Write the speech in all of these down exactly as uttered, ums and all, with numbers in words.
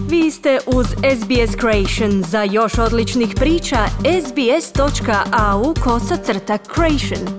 Vi ste uz S B S Creation. Za još odličnih priča, sbs.au kosacrta creation.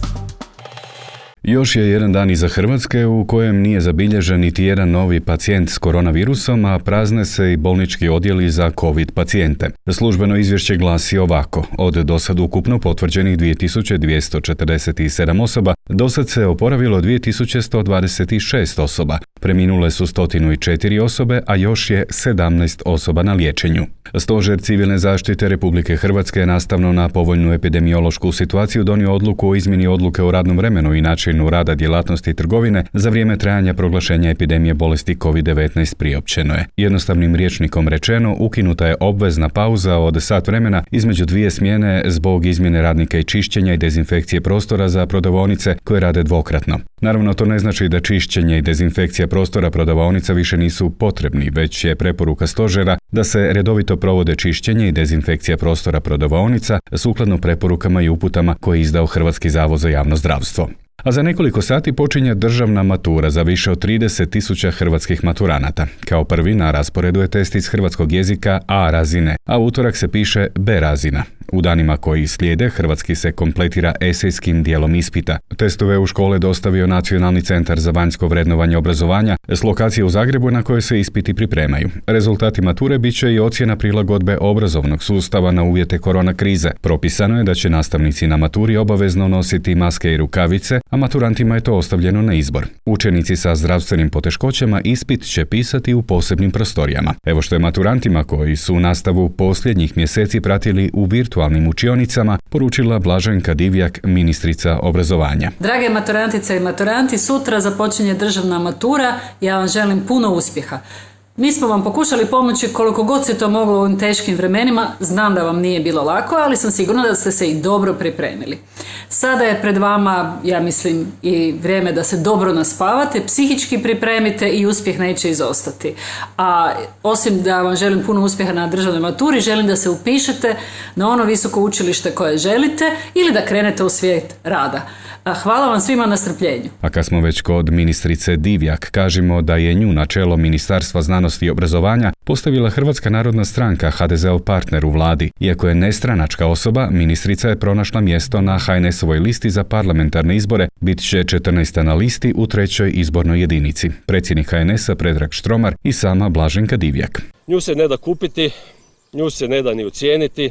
Još je jedan dan iza Hrvatske u kojem nije zabilježen niti jedan novi pacijent s koronavirusom, a prazne se i bolnički odjeli za COVID pacijente. Službeno izvješće glasi ovako. Od dosad ukupno potvrđenih dvije tisuće dvjesto četrdeset sedam osoba, dosad se oporavilo dvije tisuće sto dvadeset šest osoba. Preminule su sto četiri osobe, a još je sedamnaest osoba na liječenju. Stožer civilne zaštite Republike Hrvatske je nastavno na povoljnu epidemiološku situaciju donio odluku o izmjeni odluke o radnom vremenu i načinu rada djelatnosti trgovine za vrijeme trajanja proglašenja epidemije bolesti covid devetnaest priopćeno je. Jednostavnim rječnikom rečeno, ukinuta je obvezna pauza od sat vremena između dvije smjene zbog izmjene radnika i čišćenja i dezinfekcije prostora za prodavaonice koje rade dvokratno. Naravno, to ne znači da čišćenje i dezinfekcija prostora prodavaonica više nisu potrebni, već je preporuka stožera da se redovito provode čišćenje i dezinfekcija prostora prodavaonica sukladno preporukama i uputama koje je izdao Hrvatski zavod za javno zdravstvo. A za nekoliko sati počinje državna matura za više od trideset tisuća hrvatskih maturanata. Kao prvi na rasporedu je test iz hrvatskog jezika A razine, a utorak se piše B razina. U danima koji slijede, hrvatski se kompletira esejskim dijelom ispita. Testove u škole dostavio Nacionalni centar za vanjsko vrednovanje obrazovanja s lokacije u Zagrebu na koje se ispiti pripremaju. Rezultati mature bit će i ocjena prilagodbe obrazovnog sustava na uvjete korona krize. Propisano je da će nastavnici na maturi obavezno nositi maske i rukavice, a maturantima je to ostavljeno na izbor. Učenici sa zdravstvenim poteškoćama ispit će pisati u posebnim prostorijama. Evo što je maturantima koji su nastavu posljednjih mjeseci pratili u virtualnim učionicama poručila Blaženka Divjak, ministrica obrazovanja. Drage maturantice i maturanti, sutra započinje državna matura. Ja vam želim puno uspjeha. Mi smo vam pokušali pomoći koliko god se to moglo u ovim teškim vremenima. Znam da vam nije bilo lako, ali sam sigurna da ste se i dobro pripremili. Sada je pred vama, ja mislim, i vrijeme da se dobro naspavate, psihički pripremite i uspjeh neće izostati. A osim da vam želim puno uspjeha na državnoj maturi, želim da se upišete na ono visoko učilište koje želite ili da krenete u svijet rada. Hvala vam svima na strpljenju. A kad smo već kod ministrice Divjak, kažemo da je nju na čelo Ministarstva znanosti i obrazovanja postavila Hrvatska narodna stranka, H D Z-ov partner u vladi. Iako je nestranačka osoba, ministrica je pronašla mjesto na H N S-ovoj listi za parlamentarne izbore, bit će četrnaesta na listi u trećoj izbornoj jedinici. Predsjednik H N S-a Predrag Štromar i sama Blaženka Divjak. Nju se ne da kupiti, nju se ne da ni ucijeniti.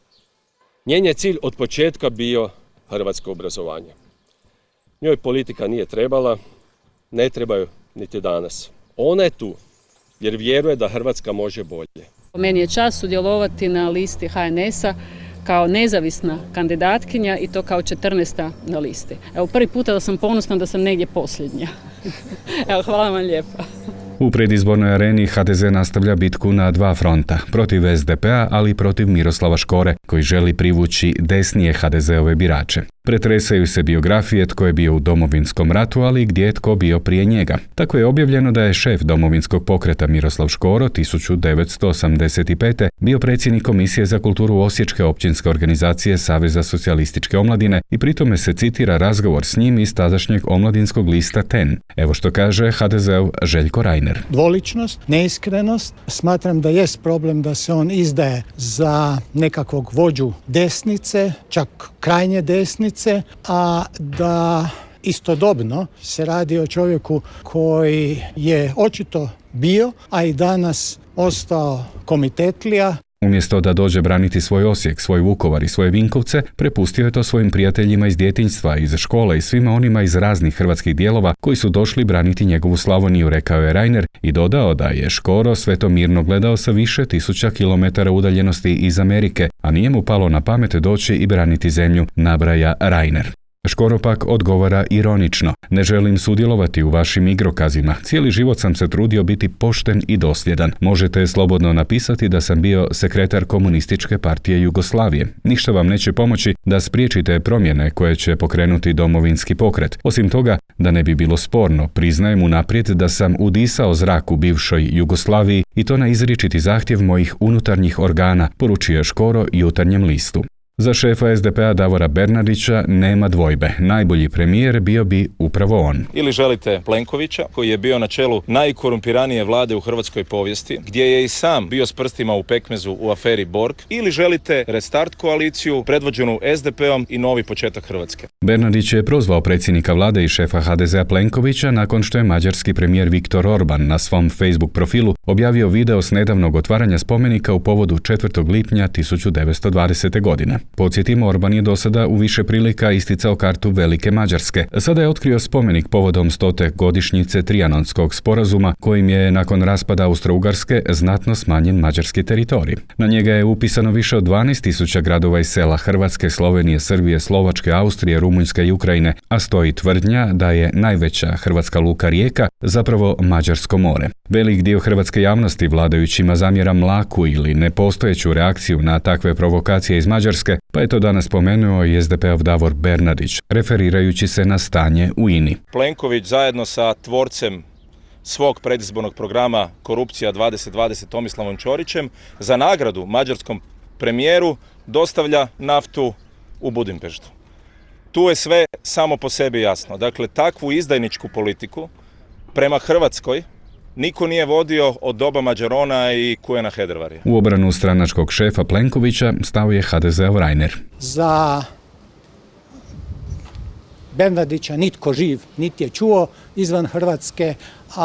Njen je cilj od početka bio hrvatsko obrazovanje. Njoj politika nije trebala, ne trebaju niti danas. Ona je tu jer vjeruje da Hrvatska može bolje. Meni je čast sudjelovati na listi H N S-a kao nezavisna kandidatkinja i to kao četrnaesta na listi. Evo, prvi puta da sam ponosna da sam negdje posljednja. Evo, hvala vam lijepa. U predizbornoj areni H D Z nastavlja bitku na dva fronta, protiv S D P-a, ali i protiv Miroslava Škore, koji želi privući desnije H D Z-ove birače. Pretresaju se biografije tko je bio u Domovinskom ratu, ali i gdje je tko bio prije njega. Tako je objavljeno da je šef Domovinskog pokreta Miroslav Škoro tisuću devetsto osamdeset pete bio predsjednik Komisije za kulturu Osječke općinske organizacije Saveza socijalističke omladine i pritome se citira razgovor s njim iz tadašnjeg omladinskog lista Ten. Evo što kaže H D Z-ov Željko Reiner. Dvoličnost, neiskrenost. Smatram da jest problem da se on izdaje za nekakvog vođu desnice, čak krajnje desnice, a da istodobno se radi o čovjeku koji je očito bio, a i danas ostao komitetlija. Umjesto da dođe braniti svoj Osijek, svoj Vukovar i svoje Vinkovce, prepustio je to svojim prijateljima iz djetinjstva, iz škole i svima onima iz raznih hrvatskih dijelova koji su došli braniti njegovu Slavoniju, rekao je Reiner i dodao da je Škoro sve to mirno gledao sa više tisuća kilometara udaljenosti iz Amerike, a nije mu palo na pamet doći i braniti zemlju, nabraja Reiner. Škoro pak odgovara ironično. Ne želim sudjelovati u vašim igrokazima. Cijeli život sam se trudio biti pošten i dosljedan. Možete slobodno napisati da sam bio sekretar Komunističke partije Jugoslavije. Ništa vam neće pomoći da spriječite promjene koje će pokrenuti Domovinski pokret. Osim toga, da ne bi bilo sporno, priznajem unaprijed da sam udisao zrak u bivšoj Jugoslaviji i to na izričiti zahtjev mojih unutarnjih organa, poručio Škoro Jutarnjem listu. Za šefa es de pe-a Davora Bernardića nema dvojbe. Najbolji premijer bio bi upravo on. Ili želite Plenkovića, koji je bio na čelu najkorumpiranije vlade u hrvatskoj povijesti, gdje je i sam bio s prstima u pekmezu u aferi Borg, ili želite restart koaliciju predvođenu es de pe-om i novi početak Hrvatske. Bernardić je prozvao predsjednika vlade i šefa ha de zea Plenkovića nakon što je mađarski premijer Viktor Orban na svom Facebook profilu objavio video s nedavnog otvaranja spomenika u povodu četvrtog lipnja tisuću devetsto dvadesete. godine. Podsjetimo, Orban je do sada u više prilika isticao kartu Velike Mađarske. Sada je otkrio spomenik povodom stote godišnjice Trianonskog sporazuma, kojim je nakon raspada Austro-Ugarske znatno smanjen mađarski teritorij. Na njega je upisano više od dvanaest tisuća gradova i sela Hrvatske, Slovenije, Srbije, Slovačke, Austrije, Rumunjske i Ukrajine, a stoji tvrdnja da je najveća hrvatska luka Rijeka zapravo Mađarsko more. Velik dio hrvatske javnosti vladajućima zamjera mlaku ili nepostojeću reakciju na takve provokacije iz Mađarske, pa je to danas spomenuo i es de pe-ov Davor Bernardić, referirajući se na stanje u I N I. Plenković zajedno sa tvorcem svog predizbornog programa Korupcija dvadeset dvadeset Tomislavom Ćorićem za nagradu mađarskom premijeru dostavlja naftu u Budimpeštu. Tu je sve samo po sebi jasno. Dakle, takvu izdajničku politiku prema Hrvatskoj niko nije vodio od doba Mađarona i Kujana Hedervarija. U obranu stranačkog šefa Plenkovića stao je ha de zeov Reiner. Za Bernardića nitko živ niti je čuo izvan Hrvatske, a,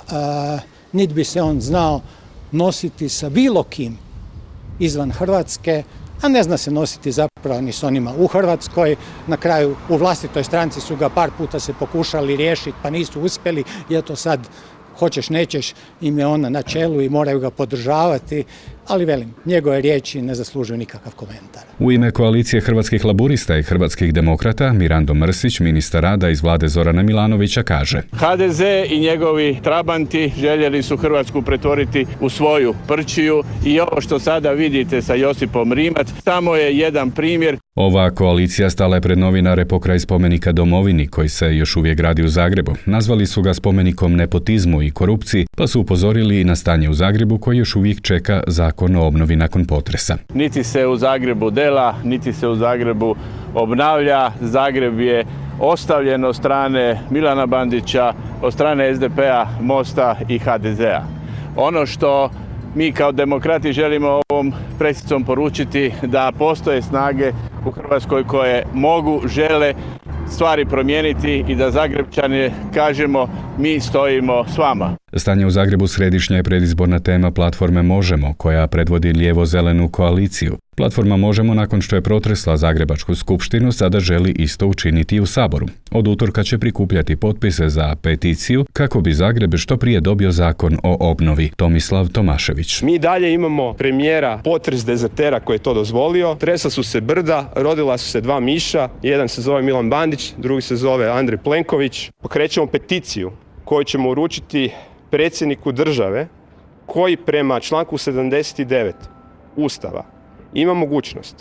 a niti bi se on znao nositi sa bilo kim izvan Hrvatske, a ne zna se nositi zapravo ni s onima u Hrvatskoj. Na kraju u vlastitoj stranci su ga par puta se pokušali riješiti pa nisu uspjeli, jer to sad hoćeš nećeš im je ona na čelu i moraju ga podržavati, ali velim, njegove riječi ne zaslužuju nikakav komentar. U ime koalicije Hrvatskih laburista i Hrvatskih demokrata, Mirando Mrsić, ministar rada iz vlade Zorana Milanovića, kaže: ha de ze i njegovi trabanti željeli su Hrvatsku pretvoriti u svoju prčiju i ovo što sada vidite sa Josipom Rimac samo je jedan primjer. Ova koalicija stala je pred novinare pokraj spomenika Domovini, koji se još uvijek gradi u Zagrebu. Nazvali su ga spomenikom nepotizmu i korupciji, pa su upozorili i na stanje u Zagrebu koji još uvijek čeka zakon o obnovi nakon potresa. Niti se u Zagrebu dela, niti se u Zagrebu obnavlja. Zagreb je ostavljen od strane Milana Bandića, od strane es de pe-a, Mosta i ha de zea. Ono što mi kao demokrati želimo ovom presicom poručiti da postoje snage u Hrvatskoj koje mogu, žele stvari promijeniti i da Zagrebčani kažemo mi stojimo s vama. Stanje u Zagrebu središnja je predizborna tema platforme Možemo, koja predvodi lijevo-zelenu koaliciju. Platforma Možemo, nakon što je protresla Zagrebačku skupštinu, sada želi isto učiniti i u Saboru. Od utorka će prikupljati potpise za peticiju kako bi Zagreb što prije dobio zakon o obnovi. Tomislav Tomašević. Mi dalje imamo premijera potres dezertera koji je to dozvolio. Tresla su se brda, rodila su se dva miša. Jedan se zove Milan Bandić, drugi se zove Andrej Plenković. Pokrećemo peticiju koju ćemo uručiti predsjedniku države koji prema članku sedamdeset devet Ustava ima mogućnost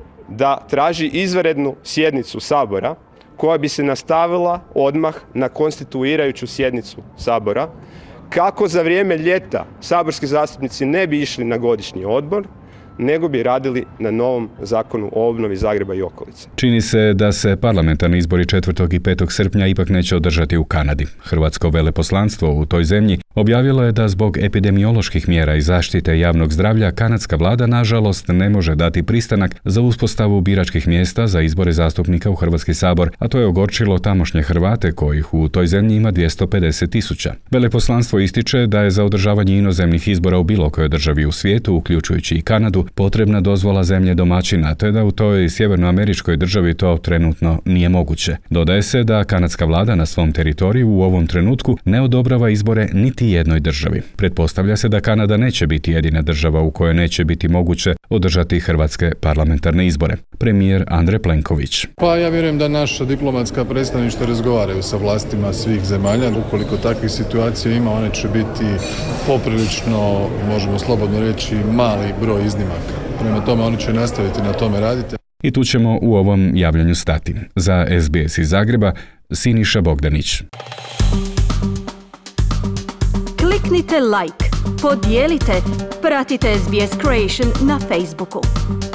da traži izvanrednu sjednicu Sabora koja bi se nastavila odmah na konstituirajuću sjednicu Sabora, kako za vrijeme ljeta saborski zastupnici ne bi išli na godišnji odbor, nego bi radili na novom zakonu o obnovi Zagreba i okolice. Čini se da se parlamentarni izbori četvrtog i petog srpnja ipak neće održati u Kanadi. Hrvatsko veleposlanstvo u toj zemlji objavilo je da zbog epidemioloških mjera i zaštite javnog zdravlja kanadska vlada nažalost ne može dati pristanak za uspostavu biračkih mjesta za izbore zastupnika u Hrvatski sabor, a to je ogorčilo tamošnje Hrvate kojih u toj zemlji ima dvjesto pedeset tisuća. Veleposlanstvo ističe da je za održavanje inozemnih izbora u bilo kojoj državi u svijetu, uključujući i Kanadu, potrebna dozvola zemlje domaćina, te da u toj sjevernoameričkoj državi to trenutno nije moguće. Dodaje se da kanadska vlada na svom teritoriju u ovom trenutku ne odobrava izbore niti jednoj državi. Pretpostavlja se da Kanada neće biti jedina država u kojoj neće biti moguće održati hrvatske parlamentarne izbore. Premijer Andrej Plenković. Pa ja vjerujem da naša diplomatska predstavništva razgovaraju sa vlastima svih zemalja. Ukoliko takvih situacija ima, one će biti poprilično, možemo slobodno reći, mali broj iznimaka. Prema tome, oni će nastaviti na tome raditi. I tu ćemo u ovom javljanju stati. Za es be es iz Zagreba, Siniša Bogdanić. Kliknite like, podijelite, pratite es be es Creation na Facebooku.